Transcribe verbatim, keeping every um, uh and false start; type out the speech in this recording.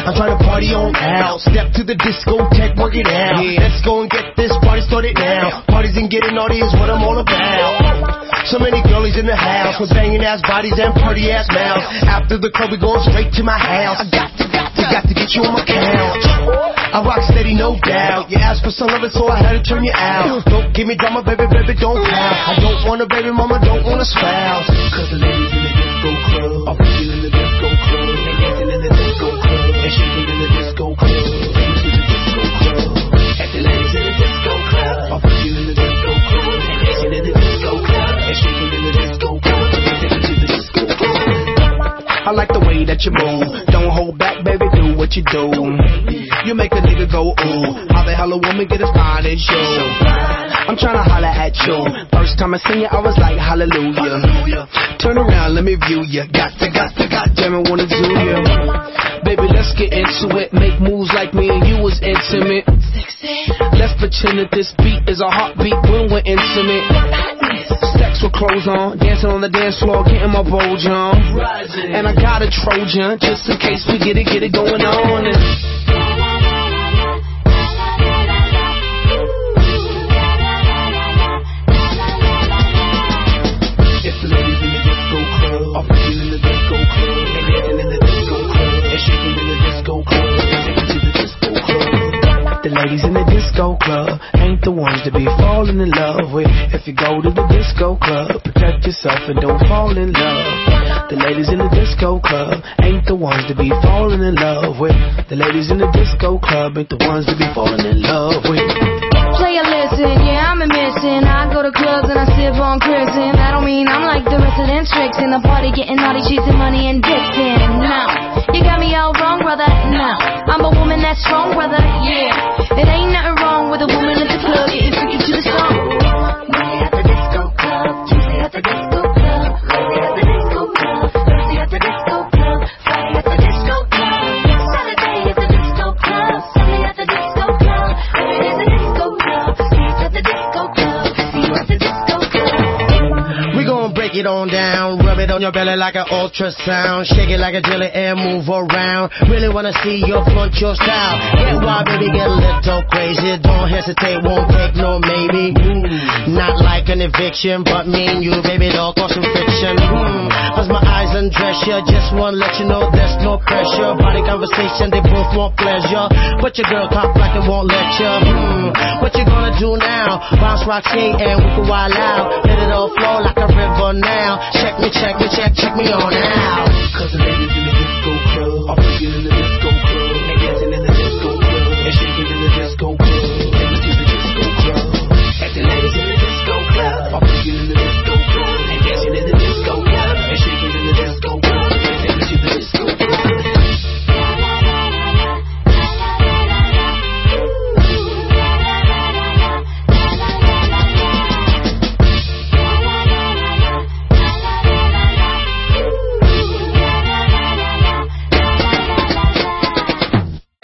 I'm trying to party on out. Step to the discotheque, work it out. Yeah. Let's go and get this party started now. Parties and getting naughty is what I'm all about. So many girlies in the house with banging ass bodies and pretty ass mouths. After the club, we going straight to my house. I got to, got to, got to get you on my couch. I rock steady, no doubt. You asked for some of it, so I had to turn you out. Don't give me drama, baby, baby, don't pout. I don't want a baby mama, don't want a spouse. Cause the ladies in the disco club are freaking in the disco club. They dancing in the disco club. They shaking in the disco club. Into the disco club. At the ladies in the disco club are freaking in the disco club. They dancing in the disco club. They shaking in the disco club. Into the disco club. I like the way that you move. Don't hold back, baby, do what you do. You make a nigga go ooh. How the hell a woman get as fine as you? I'm tryna holler at you. First time I seen you, I was like hallelujah. Turn around, let me view you. Got to, got to, goddamn it, wanna do you. Baby, let's get into it. Make moves like me and you was intimate. Let's pretend that this beat is a heartbeat when we're intimate. Sex with clothes on, dancing on the dance floor, getting my bulge on. And I got a Trojan, just in case we get it, get it going on. If the ladies in the disco club are freaking in the disco club, they dancing in the disco club, they shaking in the disco club, they taking to the disco club. The ladies in the disco club ain't the ones to be falling in love with. If you go to the disco club, protect yourself and don't fall in love. The ladies in the disco club ain't the ones to be falling in love with. The ladies in the disco club ain't the ones to be falling in love with. Play a listen, yeah, I'm a missing. I go to clubs and I sip on prison. That don't mean I'm like the resident tricks in the party, getting naughty, chasing money and dissing. No, you got me all wrong, brother. No, I'm a woman that's strong, brother. Yeah, it ain't nothing wrong with a woman at the club getting freaky to the song. Money at the disco club, Tuesday at the disco club, Wednesday at the disco club, Thursday at the disco club, Friday at the disco club, Saturday at the disco club, Sunday at the disco club, every day's a disco club, dance at the disco club, see you at the disco club. We gon' break it on down, rub it on your belly like an ultrasound, shake it like a jelly and move around. Really wanna see you flaunt your style. Get wild, baby, get a little crazy. Don't hesitate, won't take no maybe. Mm. Not like an eviction, but me and you, baby, don't cause some friction. Mm. Cause my eyes undress you, just wanna let you know there's no pressure. Body conversation, they both want pleasure, but your girl top like it won't let you. Mm. What you gonna do now? Bounce, rock, skate, and we can wild out. Let it all flow like a river now. Check me, check me, check, check me on out.